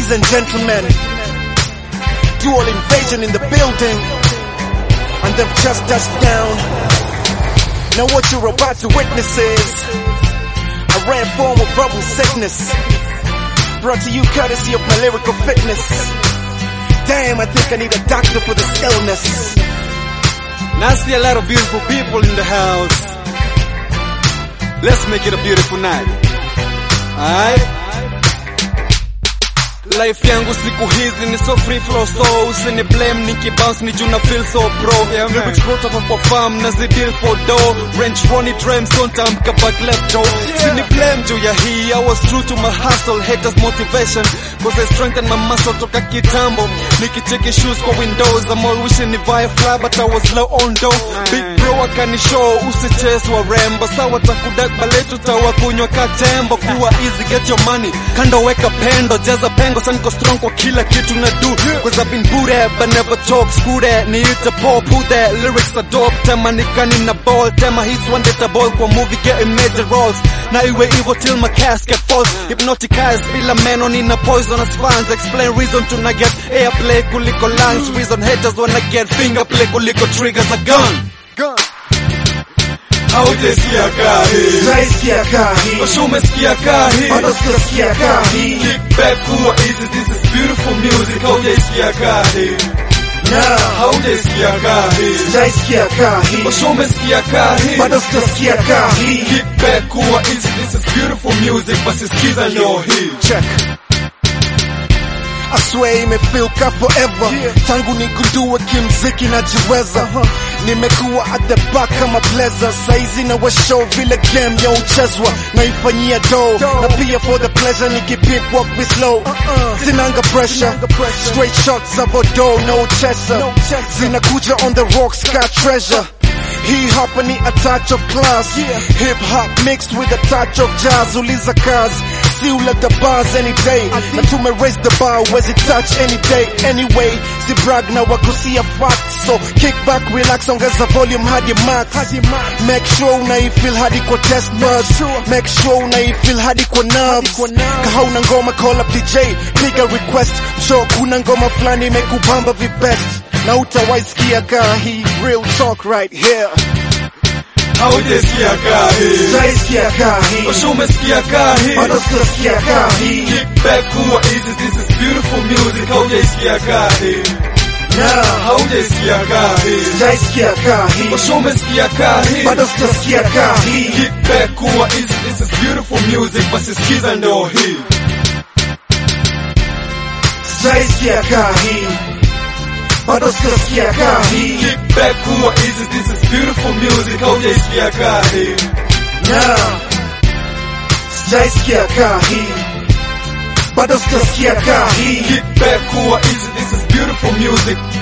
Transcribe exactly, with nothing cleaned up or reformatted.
Ladies and gentlemen, dual invasion in the building, and they've just touched down. Now what you're about to witness is a rare form of verbal sickness, brought to you courtesy of my lyrical fitness. Damn, I think I need a doctor for this illness. Now I see a lot of beautiful people in the house. Let's make it a beautiful night. Alright? Life yangu siku hizi ni so free flow, so usini blame niki bounce ni juna feel so pro. Yeah, lyrics wrote up for farm na zi deal for dough. Range Ronnie dreams don't time back left toe. Sini blame juu ya hii, I was true to my hustle. Haters motivation cause I strengthen my muscle toka kitambo. Niki cheki shoes kwa windows, I'm all wishing ni buy a fly but I was low on dough. Big bro akani show usichase wa rembo, sawa takudak baletu tawa kunywa katembo. Kuwa easy get your money, kando weka pendo, jaza pengo niko strong kwa kila kitu na do. Cause I've been booted but never talk scooted. Ni ita pop who that lyrics are dope. Tema nikani na ball, tema hits one data ball kwa movie getting major roles. Na iwe evil till my casket falls. Hypnotized bila meno nina poisonous fans. Explain reason to not get airplay kuliko lungs. Reason haters wanna get finger play kuliko triggers a gun. Gun. Haujasikia kahi, Jaisikia kahi, umesikia kahi, bado sijasikia kahi. Kick back kuwa easy, this is beautiful music. Haujasikia kahi, Now haujasikia kahi, Jaisikia kahi, umesikia kahi, bado sijasikia kahi. kick back kuwa easy, this is beautiful music. Basi sikiza leo hii. Check. I swear imefilka forever, yeah. Tangu nigundue kimziki na jiweza, uh-huh. Nimekuwa at the back kama blazer. Saizi na washow vile game ya uchezwa, naifanyia dough, na pia for the pleasure nikipip walk me slow. uh-uh. Sinanga pressure, straight shots of odo, no chaser. Zinakuja on the rocks, got treasure. Hii hapa ni a touch of class, yeah. Hip hop mixed with a touch of jazz. Uliza kazi, si uleta bars any day. Na tume raise the bar, wezi touch any day. Anyway, si brag na wagusia facts. So kick back, relax, ongeza volume hadi max. Make sure unaifeel hadi kwa test buds. Make sure unaifeel hadi kwa nerves. Kaha una ngoma call up D J, piga request. Msho kuna ngoma flani mekubamba vibest. Na utawaisikia kahi, real talk right here. Haujasikia kahi, Jaisikia kahi, umesikia kahi, bado sijasikia kahi. kick back kuwa easy, this is beautiful music. Haujasikia kahi, Now haujasikia kahi, Jaisikia kahi, umesikia kahi, bado sijasikia kahi. kick back kuwa easy, this is beautiful music. Basi sikiza leo hii. Jaisikia kahi, bado sijasikia kahi. Kick back kuwa easy, this is beautiful music. Haujasikia kahi, Now Jaisikia kahi, bado sijasikia kahi. kick back kuwa easy, this is beautiful music.